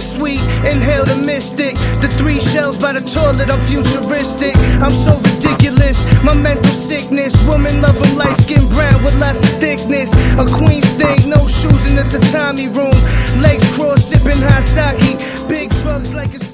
sweet, inhale the mystic. The 3 shells by the toilet, I'm futuristic. I'm so ridiculous, my mental sickness. Women love them light skin brown with lots of thickness. A queen's thing, no shoes in the tatami room. Legs crossed, sipping high sake. Big drugs like a